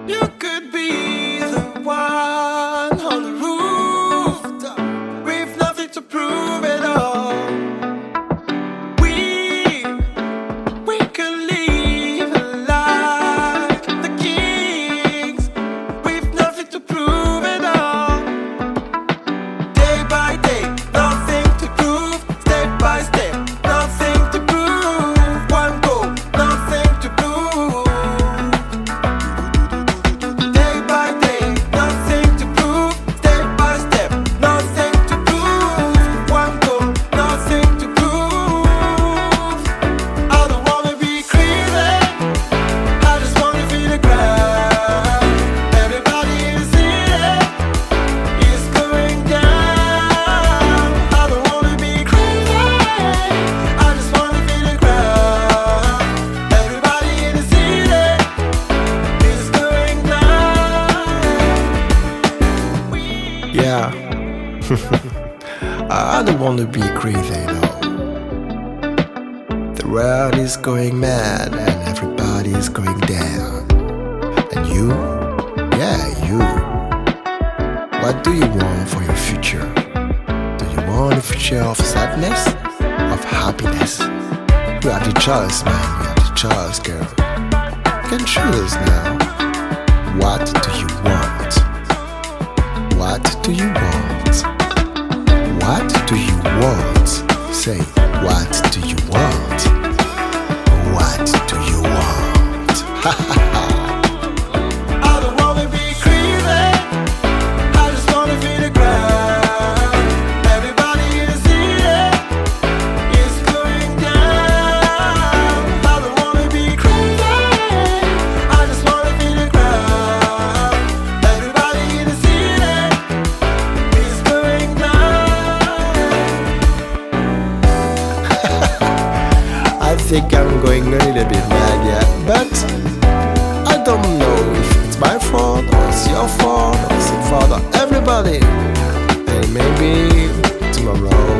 You could be the one on the rooftop with nothing to prove at all. We could live like the kings with nothing to prove at all. Day by day, nothing to prove. Step by step, nothing to prove. One goal, nothing to prove. Day by day, nothing to prove. Step by step, nothing to prove. One goal, nothing to prove. I don't wanna be crazy, I just wanna feel the ground. Everybody in the city is going down. I don't wanna be crazy, I just wanna feel the ground. Everybody in the city is going down. Yeah. I don't want to be crazy, no. The world is going mad and everybody is going down. And you? Yeah, you. What do you want for your future? Do you want a future of sadness? Of happiness? You have the choice, man. You have the choice, girl. You can choose now. What do you want? What do you want? What do you want? Say, what do you want? What do you want? Ha ha ha. I don't wanna be crazy, I just wanna feel the ground. Everybody in the city is going down. I don't wanna be crazy, I just wanna feel the ground. Everybody in the city is going down. I think I'm going a little bit mad, yeah. But I don't know if it's my fault or it's your fault or it's the fault of everybody. And maybe tomorrow